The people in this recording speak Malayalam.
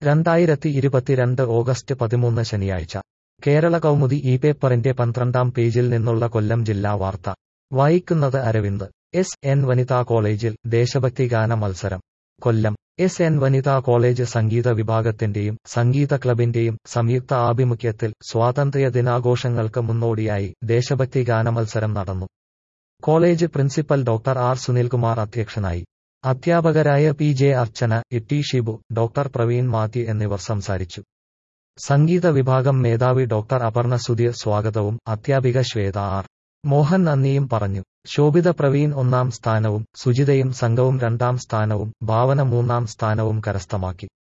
2022 ഓഗസ്റ്റ് 13 ശനിയാഴ്ച കേരള കൗമുദി ഈ പേപ്പറിന്റെ 12-ാം പേജിൽ നിന്നുള്ള കൊല്ലം ജില്ലാ വാർത്ത വായിക്കുന്നത് അരവിന്ദ്. എസ്.എൻ. വനിതാ കോളേജിൽ ദേശഭക്തി ഗാന മത്സരം. കൊല്ലം എസ്.എൻ. വനിതാ കോളേജ് സംഗീത വിഭാഗത്തിന്റെയും സംഗീത ക്ലബിന്റെയും സംയുക്ത ആഭിമുഖ്യത്തിൽ സ്വാതന്ത്ര്യ ദിനാഘോഷങ്ങൾക്ക് മുന്നോടിയായി ദേശഭക്തി ഗാനമത്സരം നടന്നു. College principal doctor R Sunilkumar അധ്യക്ഷനായി. അധ്യാപകരായ P J Archana, T Shibu, doctor Praveen Mathew എന്നിവർ സംസാരിച്ചു. സംഗീത വിഭാഗം മേധാവി ഡോക്ടർ അപർണ സുധീർ സ്വാഗതവും അധ്യാപിക ശ്വേത ആർ മോഹൻ നന്ദിയും പറഞ്ഞു. ശോഭിത പ്രവീൺ 1-ാം സ്ഥാനവും സുജിതയും സംഘവും 2-ാം സ്ഥാനവും ഭാവന 3-ാം സ്ഥാനവും കരസ്ഥമാക്കി.